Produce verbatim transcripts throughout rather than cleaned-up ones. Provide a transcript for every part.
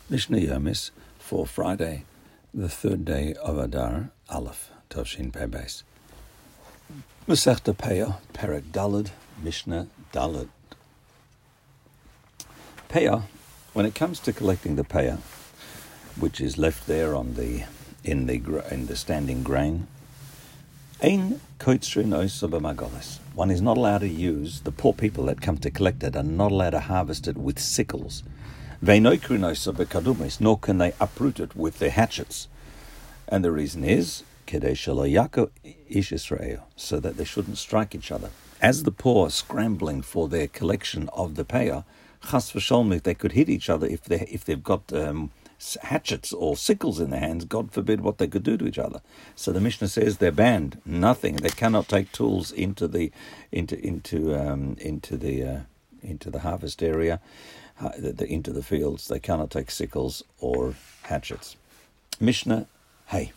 Mishnah Yomis for Friday, the third day of Adar Aleph, Toshin Pei Beis. Masechta Peah, Perek Daled, Mishnah Daled. Peah, when it comes to collecting the Peah, which is left there on the in the in the standing grain, Ein koitzrin oisa b'magolis. One is not allowed to use, the poor people that come to collect it are not allowed to harvest it with sickles. Veinoikrin oisa b'kadumis, nor can they uproot it with their hatchets. And the reason is, kedei shelo yako ish Yisrael, so that they shouldn't strike each other. As the poor are scrambling for their collection of the peah, chas v'sholmi, they could hit each other if they if they've got um, hatchets or sickles in their hands. God forbid what they could do to each other. So the Mishnah says they're banned. Nothing. They cannot take tools into the into into um, into the uh, into the harvest area, uh, the, the, into the fields. They cannot take sickles or hatchets. Mishnah, hey.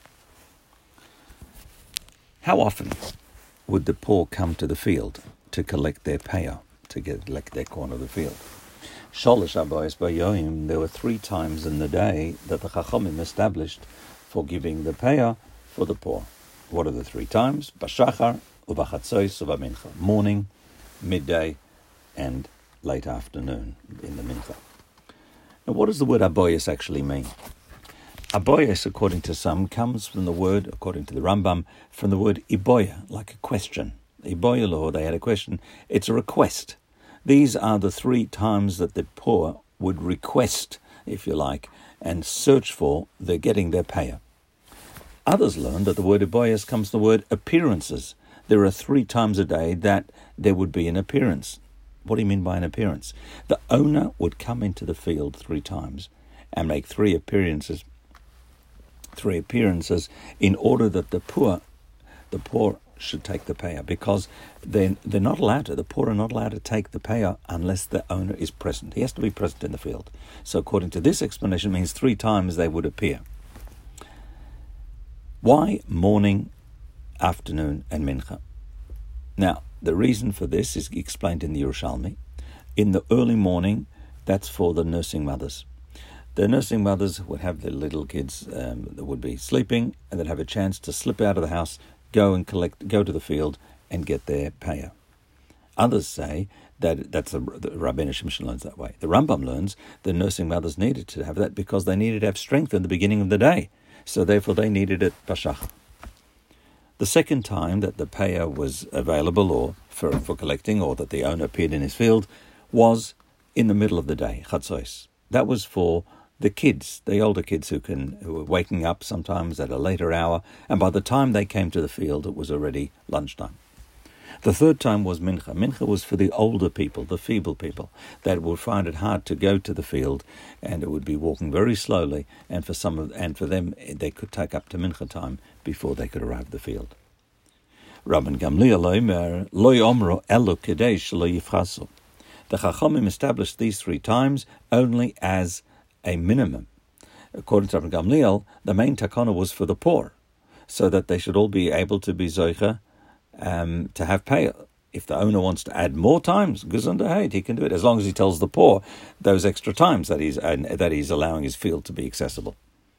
How often would the poor come to the field to collect their peah, to get collect their corn of the field? Sholosh abayos bayoim, there were three times in the day that the Chachamim established for giving the peah for the poor. What are the three times? Bashachar, ubachatzois, ubamincha. Morning, midday, and late afternoon in the mincha. Now, what does the word abayos actually mean? Abayos, according to some, comes from the word, according to the Rambam, from the word iboya, like a question. Iboya law, they had a question. It's a request. These are the three times that the poor would request, if you like, and search for the getting their peah. Others learned that the word iboyas comes from the word appearances. There are three times a day that there would be an appearance. What do you mean by an appearance? The owner would come into the field three times and make three appearances, three appearances in order that the poor, the poor should take the peah, because they're, they're not allowed to, the poor are not allowed to take the peah unless the owner is present. He has to be present in the field. So according to this explanation, it means three times they would appear. Why morning, afternoon, and mincha? Now, the reason for this is explained in the Yerushalmi. In the early morning, that's for the nursing mothers. The nursing mothers would have their little kids um, that would be sleeping, and they'd have a chance to slip out of the house, go and collect, go to the field and get their peah. Others say that that's the, the Rabbeinu Shimshon learns that way. The Rambam learns the nursing mothers needed to have that because they needed to have strength in the beginning of the day. So therefore they needed it bashach. The second time that the peah was available or for, for collecting, or that the owner appeared in his field, was in the middle of the day, chatzos. That was for the kids, the older kids who can who were waking up sometimes at a later hour, and by the time they came to the field, it was already lunchtime. The third time was mincha. Mincha was for the older people, the feeble people, that would find it hard to go to the field, and it would be walking very slowly, and for some of and for them, they could take up to mincha time before they could arrive at the field. Rabban Gamliel Omer lo yomro elo kedei shelo yifchasu. The Chachamim established these three times only as a minimum. According to Rabban Gamliel, the main takana was for the poor, so that they should all be able to be zoicha, um, to have peah. If the owner wants to add more times, gesundheit, he can do it, as long as he tells the poor those extra times that he's uh, that he's allowing his field to be accessible.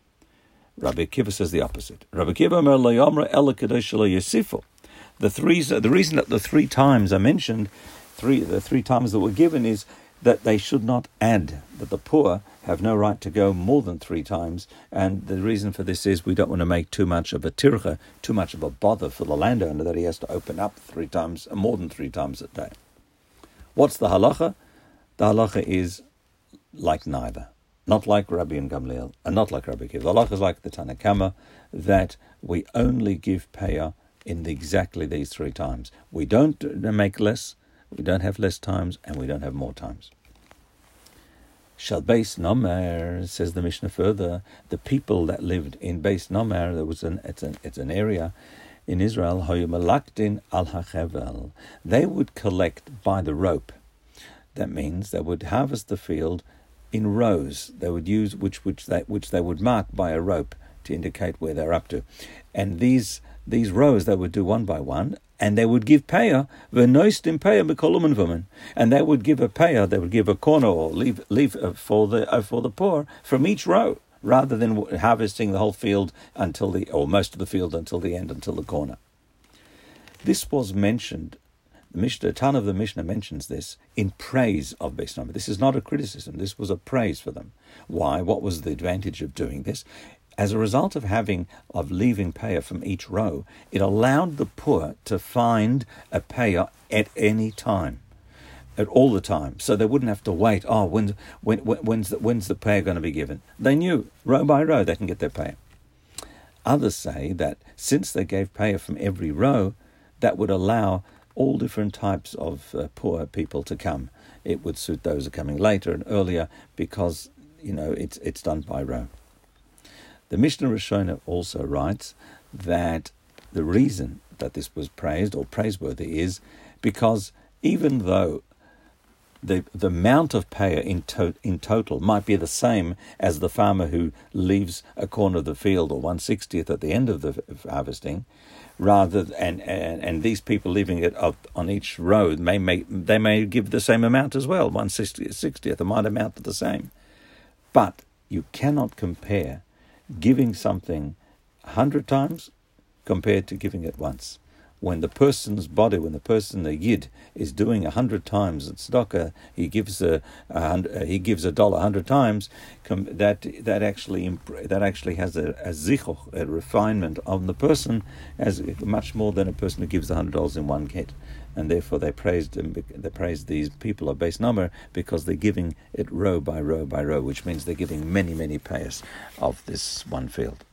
Rabbi Akiva says the opposite. Rabbi Akiva omer lo yomra ela kedei shelo yosifu. The three, the reason that the three times are mentioned, three the three times that were given, is that they should not add, that the poor have no right to go more than three times, and the reason for this is we don't want to make too much of a tircha, too much of a bother for the landowner that he has to open up three times, more than three times a day. What's the halacha? The halacha is like neither, not like Rabbi and Gamliel, and not like Rabbi Akiva. The halacha is like the Tanna Kama, that we only give peah in the, exactly these three times. We don't make less, we don't have less times, and we don't have more times. Shal Beis Nomer, says the Mishnah further, the people that lived in Beis Nomer, there was an it's an it's an area in Israel, Hoyu Malakdin al Hachevel. They would collect by the rope. That means they would harvest the field in rows. They would use which which they which they would mark by a rope to indicate where they're up to. And these these rows they would do one by one, and they would give payah, v'noistim payah b'kolum women, and they would give a payah, they would give a corner or leave leave for the uh, for the poor from each row, rather than harvesting the whole field until the or most of the field until the end, until the corner. This was mentioned. The Mishnah, a ton of the Mishnah mentions this in praise of Beis Nomer. This is not a criticism. This was a praise for them. Why? What was the advantage of doing this? As a result of having, of leaving payah from each row, it allowed the poor to find a payah at any time, at all the time. So they wouldn't have to wait, oh, when, when, when's the, when's the payah going to be given? They knew, row by row, they can get their payah. Others say that since they gave payah from every row, that would allow all different types of uh, poor people to come. It would suit those who are coming later and earlier because, you know, it's it's done by row. The Mishnah Rishona also writes that the reason that this was praised or praiseworthy is because even though the the amount of payah in, to, in total might be the same as the farmer who leaves a corner of the field or one sixtieth at the end of the harvesting, rather and, and and these people leaving it up on each row may make they may give the same amount as well, one sixtieth, it might amount to the same. But you cannot compare giving something a hundred times compared to giving it once. When the person's body, when the person, the yid, is doing a hundred times at tzedakah, he gives a, a hundred, he gives a dollar a hundred times. That that actually that actually has a, a zichuch, a refinement on the person, as much more than a person who gives a hundred dollars in one get. And therefore, they praised they praised these people of Beis Nomer because they're giving it row by row by row, which means they're giving many many payers of this one field.